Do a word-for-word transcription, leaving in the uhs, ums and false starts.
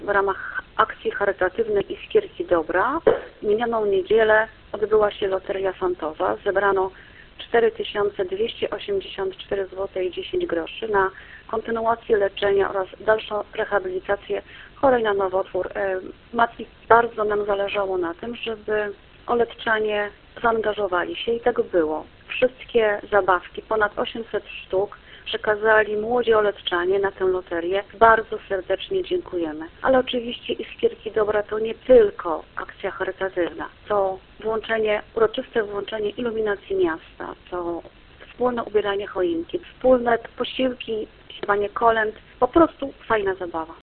W ramach akcji charytatywnej Iskierki Dobra w minioną niedzielę odbyła się loteria sontowa. Zebrano cztery tysiące dwieście osiemdziesiąt cztery złote i dziesięć groszy na kontynuację leczenia oraz dalszą rehabilitację chorej na nowotwór matki. Bardzo nam zależało na tym, żeby oletczanie zaangażowali się i tego było. Wszystkie zabawki, ponad osiemset sztuk, przekazali młodzi oletczanie na tę loterię. Bardzo serdecznie dziękujemy. Ale oczywiście Iskierki Dobra to nie tylko akcja charytatywna. To włączenie, uroczyste włączenie iluminacji miasta, to wspólne ubieranie choinki, wspólne posiłki, śpiewanie kolęd, po prostu fajna zabawa.